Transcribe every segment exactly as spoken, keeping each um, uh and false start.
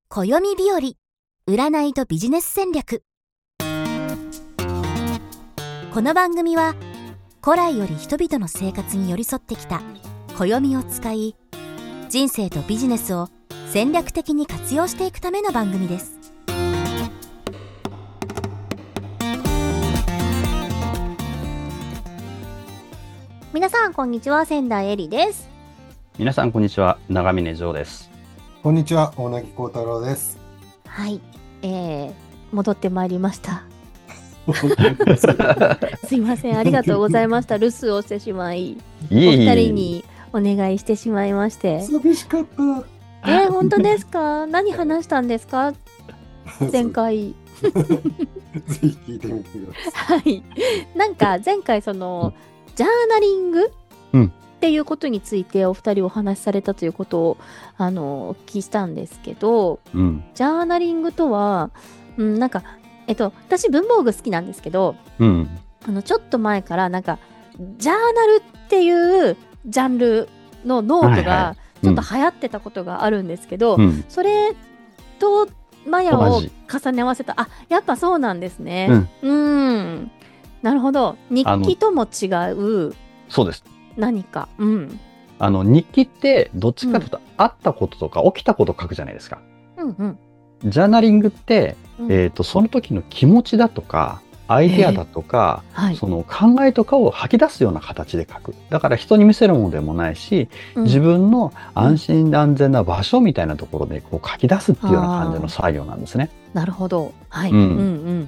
暦日和、占いとビジネス戦略。この番組は古来より人々の生活に寄り添ってきた暦を使い、人生とビジネスを戦略的に活用していくための番組です。皆さんこんにちは、仙台えりです。 皆さんこんにちは、長峰城です。 こんにちは、大貫幸太郎です。 はい、えー、戻ってまいりましたすいません、ありがとうございました。留守をしてしまい、お二人にお願いしてしまいまして。 寂しかった。 えー、本当ですか？何話したんですか？前回ぜひ聞いてみてください。 はい、なんか前回そのジャーナリング、うんっていうことについてお二人お話しされたということをあのお聞きしたんですけど、うん、ジャーナリングとは、うん、なんかえっと私文房具好きなんですけど、うん、あのちょっと前からなんかジャーナルっていうジャンルのノートがちょっと流行ってたことがあるんですけど、はいはい、うん、それとマヤを重ね合わせた、あ、やっぱそうなんですね。うん、うん、なるほど。日記とも違う。 そうです。 何か、うん、 あの日記ってどっちかというと、うん、あったこととか起きたこと書くじゃないですか。 うんうん、 ジャーナリングって、うん、えーと、その時の気持ちだとかアイデアだとか、えーはい、その考えとかを吐き出すような形で書く。だから人に見せるものでもないし、うん、自分の安心安全な場所みたいなところでこう書き出すっていうような感じの作業なんですね。 なるほど、はい、うんうんうん、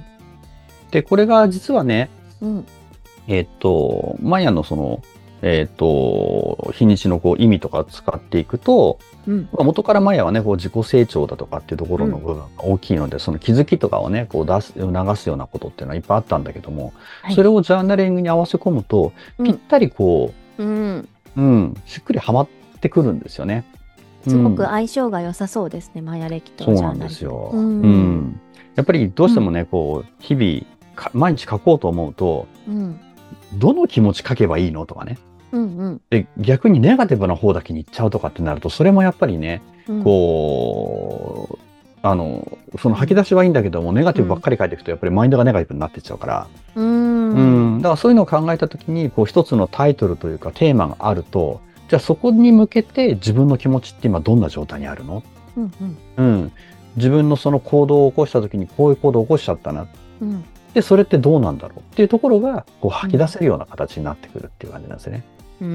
でこれが実はね、うん、えっ、ー、とマヤのそのえー、と日にちのこう意味とか使っていくと、うん、元からマヤはねこう自己成長だとかっていうところの部分が大きいので、うん、その気づきとかをねこう出す促すようなことっていうのはいっぱいあったんだけども、はい、それをジャーナリングに合わせ込むと、うん、ぴったりこう、うんうん、しっくりはまってくるんですよね。 すごく相性が良さそうですね、マヤ暦とジャーナリング。 そうなんですよ、うんうん、やっぱりどうしてもね、こう日々毎日書こうと思うと、うん、どの気持ち書けばいいのとかね、うんうん、で逆にネガティブな方だけに行っちゃうとかってなると、それもやっぱりね、うん、こうあのその吐き出しはいいんだけども、ネガティブばっかり書いていくとやっぱりマインドがネガティブになっていっちゃうから、うん、うん、だからそういうのを考えた時にこう一つのタイトルというかテーマがあると、じゃあそこに向けて自分の気持ちって今どんな状態にあるの、うんうんうん、自分のその行動を起こした時にこういう行動を起こしちゃったな、うん、でそれってどうなんだろうっていうところがこう吐き出せるような形になってくるっていう感じなんですね。 うん、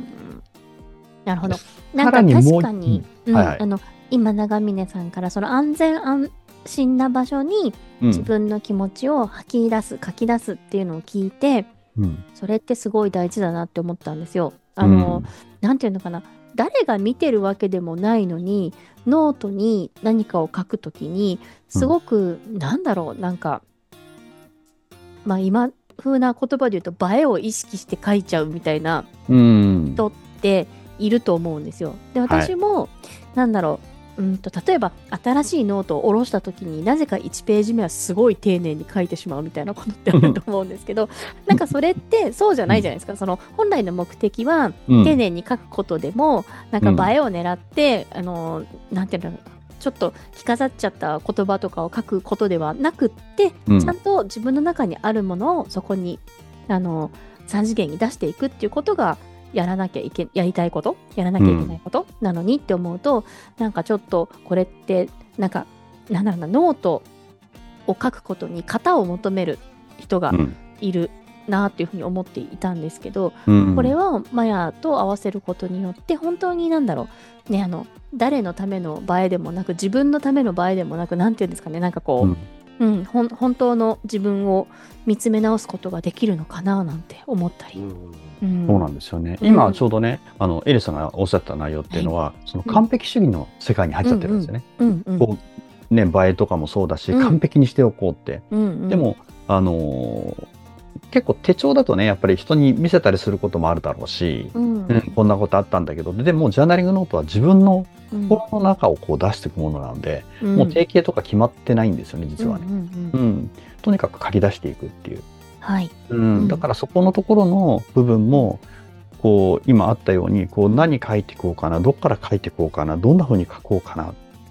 なるほど。なんか確かに、うんはいはい、あの今長峰さんからその安全安心な場所に自分の気持ちを吐き出す、うん、書き出すっていうのを聞いて、うん、それってすごい大事だなって思ったんですよ。あの、うん、なんていうのかな、誰が見てるわけでもないのにノートに何かを書くときにすごく、うん、なんだろう、なんかまあ今風な言葉で言うと映えを意識して書いちゃうみたいな人っていると思うんですよ。で私も、はい、なんだろう、うんと例えば新しいノートを下ろした時になぜかいちページ目はすごい丁寧に書いてしまうみたいなことってあると思うんですけどなんかそれってそうじゃないじゃないですか。その本来の目的は丁寧に書くことでも、うん、なんか映えを狙って、あのなんていうの、ちょっと着飾っちゃった言葉とかを書くことではなくって、うん、ちゃんと自分の中にあるものをそこにあのさん次元に出していくっていうことがやらなきゃいけやりたいことやらなきゃいけないことなのにって思うと、うん、なんかちょっとこれってなんかなんだろうな、ノートを書くことに型を求める人がいるなっていうふうに思っていたんですけど、うん、これはマヤと合わせることによって本当になんだろうね、あの誰のための映えでもなく自分のための映えでもなく、なんていうんですかね、なんかこう、うんうん、ほん本当の自分を見つめ直すことができるのかななんて思ったり、 うん、そうなんですよね。今ちょうどね、あのエリさんがおっしゃった内容っていうのは、はい、その完璧主義の世界に入っちゃってるんですよね。こうね、映えとかもそうだし、うん、完璧にしておこうって、うんうん、でもあのー結構手帳だとねやっぱり人に見せたりすることもあるだろうし、うんうん、こんなことあったんだけど、でもジャーナリングノートは自分の心の中をこう出していくものなので、うん、もう定型とか決まってないんですよね実はね、うんうんうんうん、とにかく書き出していくっていう、はいうん、だからそこのところの部分もこう今あったようにこう何書いていこうかな、どっから書いていこうかな、どんな風に書こうかなっ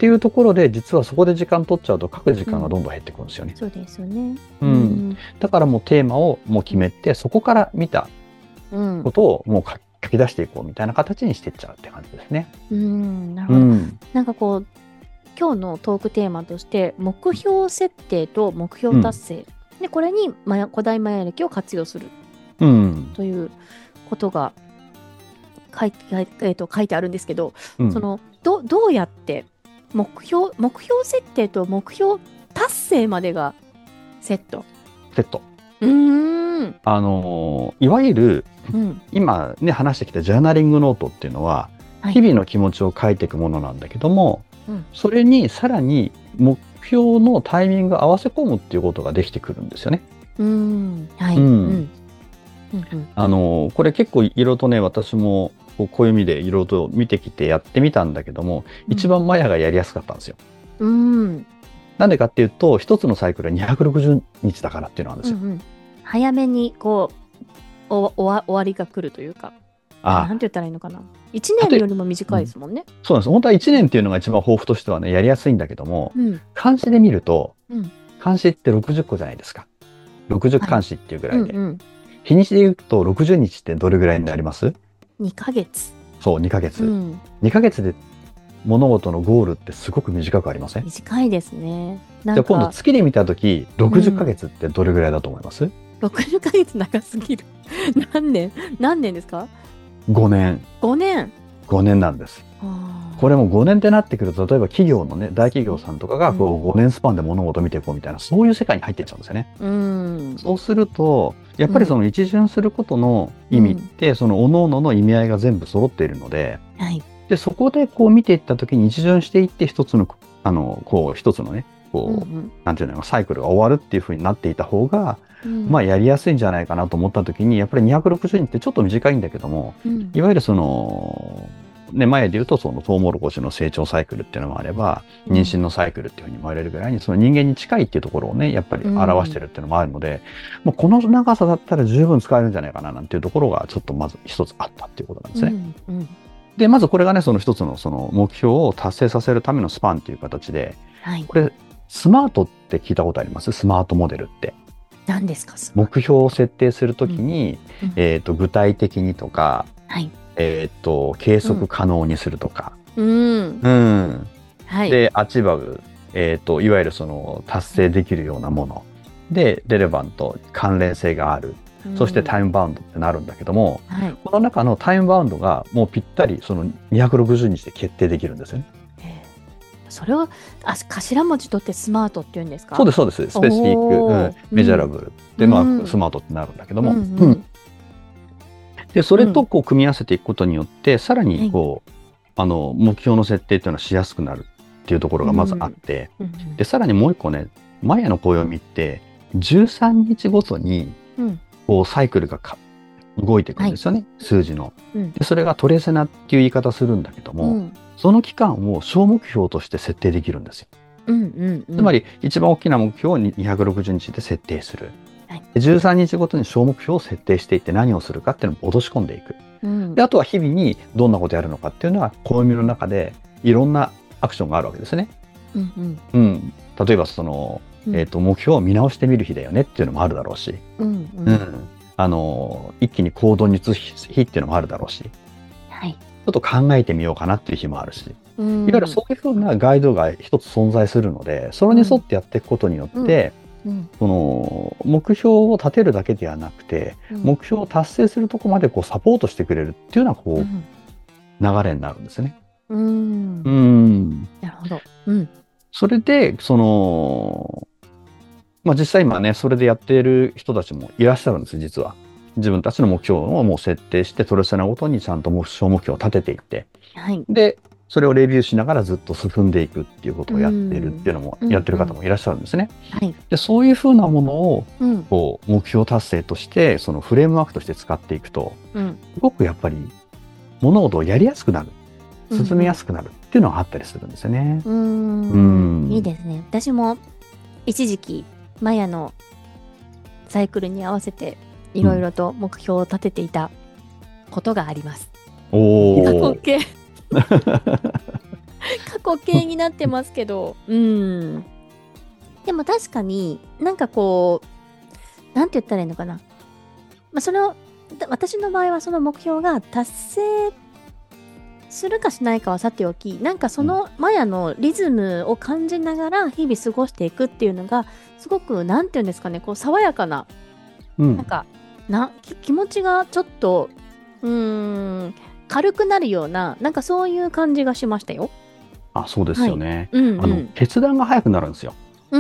っていうところで実はそこで時間取っちゃうと書く時間がどんどん減ってくるんですよね。 うん、そうですよね、 うんうん、だからもうテーマをもう決めて、そこから見たことをもう書き出していこうみたいな形にしていっちゃうって感じですね。 うん、なるほど、うん、なんかこう今日のトークテーマとして目標設定と目標達成、うん、でこれにマヤ古代マヤ暦を活用する、うん、ということが書いて、えーと、書いてあるんですけど、うん、その ど, どうやって目標目標設定と目標達成までがセットセットうーんあのいわゆる、うん、今ね話してきたジャーナリングノートっていうのは、はい、日々の気持ちを書いていくものなんだけども、うん、それにさらに目標のタイミングを合わせ込むっていうことができてくるんですよね。うーん、はい、うんうんうんうん、あのこれ結構いろいろとね私もこう暦でいろいろと見てきてやってみたんだけども、うん、一番マヤがやりやすかったんですよ。うん、なんでかっていうと一つのサイクルはにひゃくろくじゅうにちだからっていうのなんですよ。うんうん、 早めにこうおお終わりが来るというか、ああなんて言ったらいいのかな、いちねんよりも短いですもんね。 うん、そうなんです。本当はいちねんっていうのが一番抱負としてはねやりやすいんだけども、うん、漢詩で見ると、うん、漢詩ってろくじゅっこじゃないですか。ろくじゅう漢詩っていうぐらいで、はいうんうん、日にちで言うとろくじゅうにちってどれぐらいになります？ にかげつ。 そうにかげつ、うん、にかげつで物事のゴールってすごく短くありません？ 短いですね。 なんかじゃあ今度月で見たときろくじゅっかげつってどれぐらいだと思います？うん、 ろくじゅっかげつ長すぎる何年何年ですか？ ごねん。 ごねん。 ごねんなんです。これもごねんってなってくると例えば企業のね大企業さんとかがこうごねんスパンで物事を見ていこうみたいな、そういう世界に入っていっちゃうんですよね。うん、そうするとやっぱりその一巡することの意味って、うん、その各々の意味合いが全部揃っているので、はい、でそこでこう見ていった時に一巡していって一つのあのこう一つのねこう、うんうん、なんていうのサイクルが終わるっていう風になっていた方が、うん、まあやりやすいんじゃないかなと思った時にやっぱりにひゃくろくじゅうにちってちょっと短いんだけども、うん、いわゆるそのね、前で言うとそのトウモロコシの成長サイクルっていうのもあれば妊娠のサイクルっていうふうに言われるぐらいにその人間に近いっていうところをねやっぱり表してるっていうのもあるので、うん、もうこの長さだったら十分使えるんじゃないかななんていうところがちょっとまず一つあったっていうことなんですね。うんうん、でまずこれがねその一つのその目標を達成させるためのスパンっていう形で、はい、これスマートって聞いたことあります？スマートモデルって。 何ですか？ 目標を設定するときに、うんうん、えーと、具体的にとか、はいえー、と計測可能にするとか、うんうんはい、でアチーバブル、えー、といわゆるその達成できるようなものでレレバント関連性がある、うん、そしてタイムバウンドってなるんだけども、はい、この中のタイムバウンドがもうぴったりそのにひゃくろくじゅうにちで決定できるんですよね。 それをあ頭文字取ってスマートって言うんですか？ そうですそうです。スペシフィック、うん、メジャラブルで、まあ、うん、スマートってなるんだけども、うんうんうんでそれとこう組み合わせていくことによって、うん、さらにこう、はい、あの目標の設定っていうのはしやすくなるっていうところがまずあって、うんうん、でさらにもう一個ねマヤの暦ってじゅうさんにちごとにこうサイクルがか動いていくんですよね、はい、数字の、うん、でそれがトレセナっていう言い方するんだけども、うん、その期間を小目標として設定できるんですよ、うんうんうん、つまり一番大きな目標をにひゃくろくじゅうにちで設定する。じゅうさんにちごとに小目標を設定していって何をするかっていうのを落とし込んでいく、うん、であとは日々にどんなことやるのかっていうのは暦の中でいろんなアクションがあるわけですね、うんうんうん、例えばその、えーと、目標を見直してみる日だよねっていうのもあるだろうし、うんうんうん、あの一気に行動に移す日っていうのもあるだろうし、はい、ちょっと考えてみようかなっていう日もあるし、うん、いわゆるそういうふうなガイドが一つ存在するのでそれに沿ってやっていくことによって、うんうんうん、その目標を立てるだけではなくて、うん、目標を達成するところまでこうサポートしてくれるっていうのはこう、うん、流れになるんですね。うん、うんなるほど、うん、それでその、まあ、実際今ねそれでやっている人たちもいらっしゃるんです実は。自分たちの目標をもう設定してトレセナごとにちゃんと小目標を立てていって、はい、でそれをレビューしながらずっと進んでいくっていうことをやっているっていうのも、やってる方もいらっしゃるんですね。うんうん、でそういうふうなものをこう目標達成としてそのフレームワークとして使っていくと、うん、すごくやっぱり物事をやりやすくなる、進みやすくなるっていうのがあったりするんですよね。うん、 うんいいですね。私も一時期マヤのサイクルに合わせていろいろと目標を立てていたことがあります。 うん、おー。 過去形過滑稽になってますけど、うん。でも確かになんかこう、なんて言ったらいいのかな。まあ、その、私の場合はその目標が達成するかしないかはさておき、なんかそのマヤのリズムを感じながら日々過ごしていくっていうのが、すごく、なんて言うんですかね、こう、爽やかな、うん、なんか、な、気持ちがちょっと、うーん、軽くなるような、なんかそういう感じがしましたよ。 あ、そうですよね。 はい、うんうん、 あの、決断が早くなるんですよ。 うん。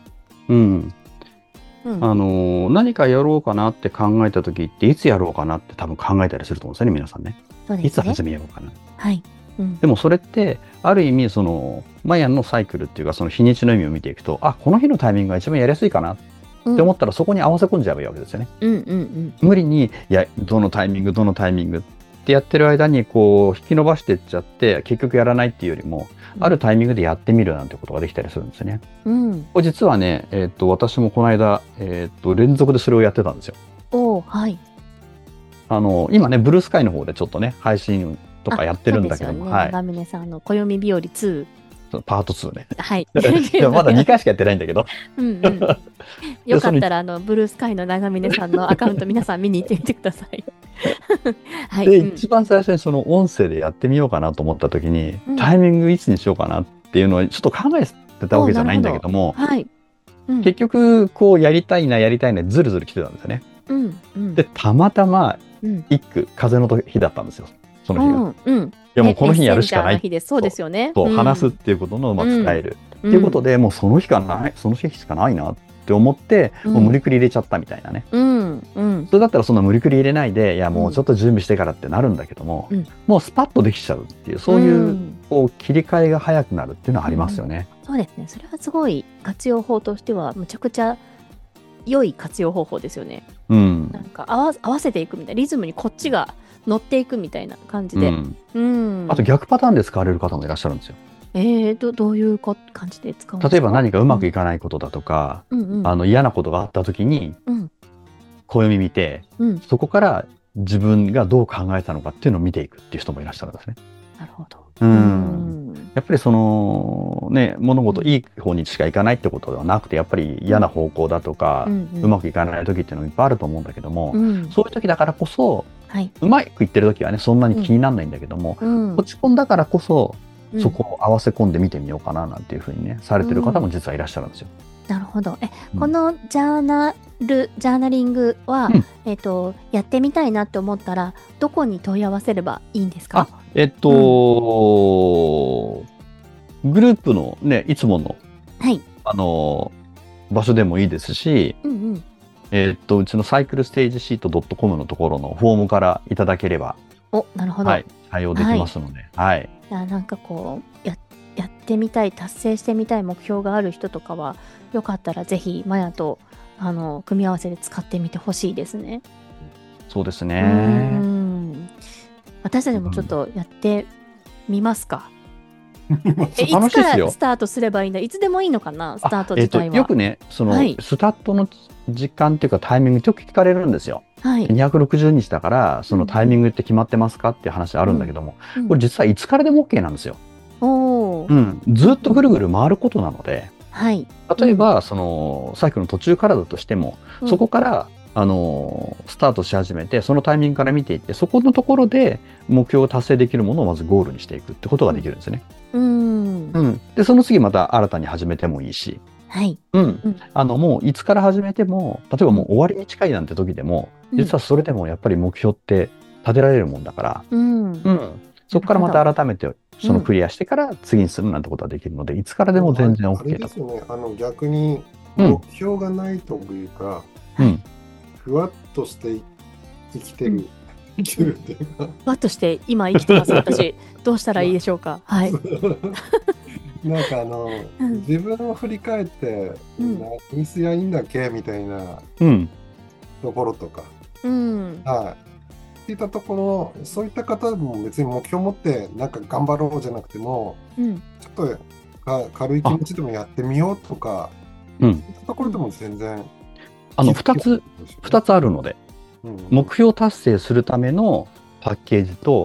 うん。うん、あの、何かやろうかなって考えた時って、いつやろうかなって多分考えたりすると思うんですよね、皆さんね。そうですね。いつ始めようかな。 はい。うん、 でもそれって、ある意味、その、マヤンのサイクルっていうか、その日にちの意味を見ていくと、あ、この日のタイミングが一番やりやすいかなって思ったら、そこに合わせ込んじゃえばいいわけですよね。 うんうんうん、 無理に、いや、どのタイミング、どのタイミングってやってる間に、こう、引き伸ばしていっちゃって、結局やらないっていうよりも、うん、あるタイミングでやってみるなんてことができたりするんですよね。うん、これ実はね、えー、っと、私もこの間、えー、っと、連続でそれをやってたんですよ。 おー、はい。 あの、今ね、ブルースカイの方でちょっとね、配信とかやってるんだけども、はい。 長峰さんの暦日和ツー。 パートツーね。 はい。 でもまだにかいしかやってないんだけど。 うんうん。よかったら、あの、ブルースカイの長峰さんのアカウント皆さん見に行ってみてください。 はい。で、うん、一番最初にその音声でやってみようかなと思った時に、うん、タイミングいつにしようかなっていうのをちょっと考えてたわけじゃないんだけども、 はい。 うん、結局、こうやりたいな、やりたいな、ずるずる来てたんですよね。 うんうん、 で、たまたま、一句、風の日だったんですよ。その日が。うんうんいやもうこの日にやるしかない。 日ですそうですよね。 そう、うん、話すっていうことのまあ伝える、うん、っていうことで、もうその日かない、その日しかないなって思って、うん、もう無理くり入れちゃったみたいなね。 うんうん、 それだったらそんな無理くり入れないで、いやもうちょっと準備してからってなるんだけども、うん、もうスパッとできちゃうっていう、そういう、うん、こう切り替えが早くなるっていうのはありますよね。 うん、そうですね。それはすごい活用法としてはむちゃくちゃ良い活用方法ですよね。うん、なんか合わ、合わせていくみたいな、リズムにこっちが乗っていくみたいな感じで、うんうん、あと逆パターンで使われる方もいらっしゃるんですよ。 えー、ど, どういう感じで使うんですか？ 例えば何かうまくいかないことだとか、うんうんうん、あの嫌なことがあった時に、うん、暦見て、うん、そこから自分がどう考えたのかっていうのを見ていくっていう人もいらっしゃるんですね。 なるほど。 うん、やっぱりそのね物事いい方にしかいかないってことではなくて、やっぱり嫌な方向だとか、うんうん、うまくいかない時っていうのもいっぱいあると思うんだけども、うん、そういう時だからこそ、はい、うまくいってる時はねそんなに気にならないんだけども、うん、落ち込んだからこそ、うん、そこを合わせ込んで見てみようかななんていうふうにねされてる方も実はいらっしゃるんですよ。 うん、なるほど。え、うん、このジャーナルジャーナリングは、うん、えっとやってみたいなって思ったらどこに問い合わせればいいんですか？ あ、えっと、うん、グループのねいつもの、はい、あの場所でもいいですし、うんうん、えっとうちのサイクルステージシート .com のところのフォームからいただければ、 お、なるほど、 はい、対応できますので、はい。 はい、なんかこう や, やってみたい達成してみたい目標がある人とかはよかったらぜひマヤとあの組み合わせで使ってみてほしいですね。 そうですね。 うん、私たちもちょっとやってみますか。うん、え、いつからスタートすればいいんだ？いつでもいいのかな、スタート自体は。 えー、とよくねその、はい、スタートの時間っていうかタイミングよく聞かれるんですよ。はい、にひゃくろくじゅうにちだからそのタイミングって決まってますかっていう話あるんだけども、うん、これ実はいつからでも OK なんですよ。おうん、ずっとぐるぐる回ることなので、はい、例えば、うん、そのサイクルの途中からだとしても、うん、そこからあのスタートし始めてそのタイミングから見ていってそこのところで目標を達成できるものをまずゴールにしていくってことができるんですね。うんうん、でその次また新たに始めてもいいし、はいうんうん、あのもういつから始めても例えばもう終わりに近いなんて時でも、うん、実はそれでもやっぱり目標って立てられるもんだから、うんうん、そこからまた改めてそのクリアしてから次にするなんてことができるので、うん、いつからでも全然 OK と。あれですよね、 あの逆に目標がないというか、うん、ふわっとして生きてる、うん生きてるっていうかふわっとして今生きてます私どうしたらいいでしょうか。はいなんかあの、うん、自分を振り返って、うん、何すりゃいいんだっけみたいなところとか、うん、はい、いったところそういった方も別に目標を持ってなんか頑張ろうじゃなくても、うん、ちょっとか軽い気持ちでもやってみようとか、うん、そういったところでも全然あのふたつふたつあるので、うん、目標達成するためのパッケージと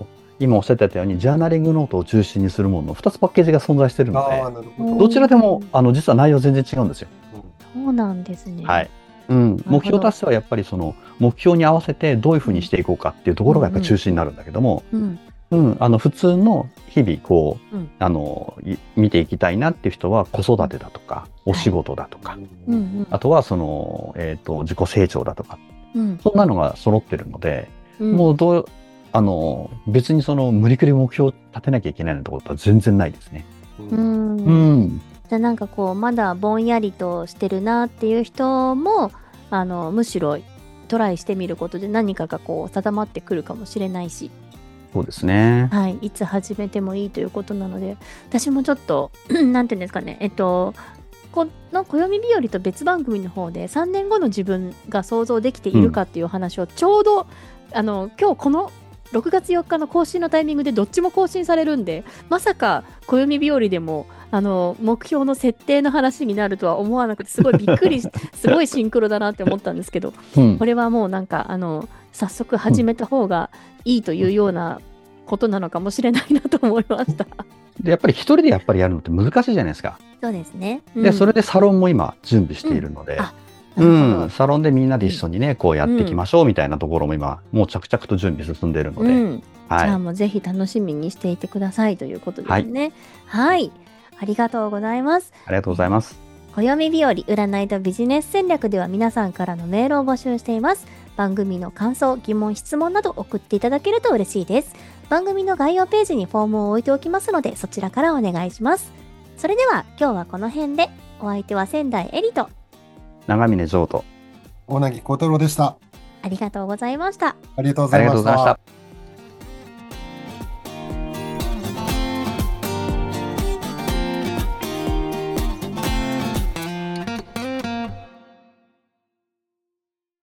今おっしゃってたようにジャーナリングノートを中心にするもののふたつパッケージが存在しているので、どちらでもあの実は内容全然違うんですよ。 そうなんですね。 はい。うん、目標達成はやっぱりその目標に合わせてどういうふうにしていこうかっていうところがやっぱり中心になるんだけども、うんうん、あの普通の日々こう、うん、あの見ていきたいなっていう人は子育てだとか、うん、お仕事だとか、はい、あとはその、えーと、自己成長だとか、うん、そんなのが揃ってるので、うん、もうどうあの別にその無理くり目標を立てなきゃいけないようなところは全然ないですね。 うん、うんじゃあなんかこうまだぼんやりとしてるなっていう人もあのむしろトライしてみることで何かがこう定まってくるかもしれないし、 そうですね、 はい、いつ始めてもいいということなので、私もちょっとなんていうんですかね、えっとこの暦日和と別番組の方でさんねんごの自分が想像できているかっていう話をちょうど、うん、あの今日このろくがつよっかの更新のタイミングでどっちも更新されるんで、まさか暦日和でもあの目標の設定の話になるとは思わなくて、すごいびっくりすごいシンクロだなって思ったんですけど、うん、これはもうなんかあの早速始めた方がいいというようなことなのかもしれないなと思いました。 でやっぱり一人でやっぱりやるのって難しいじゃないですか。 そうですね、うん、 でそれでサロンも今準備しているので、うんうん、サロンでみんなで一緒にね、うん、こうやっていきましょうみたいなところも今もう着々と準備進んでいるので、うんはい、 じゃあもうぜひ楽しみにしていてくださいということですね。はい、はい、ありがとうございます。 ありがとうございます。 暦日和占いとビジネス戦略では皆さんからのメールを募集しています。番組の感想、疑問、質問など送っていただけると嬉しいです。番組の概要ページにフォームを置いておきますので、そちらからお願いします。それでは今日はこの辺で。お相手は仙台エリと長峰譲と大凪幸太郎でした。 ありがとうございました。 ありがとうございました。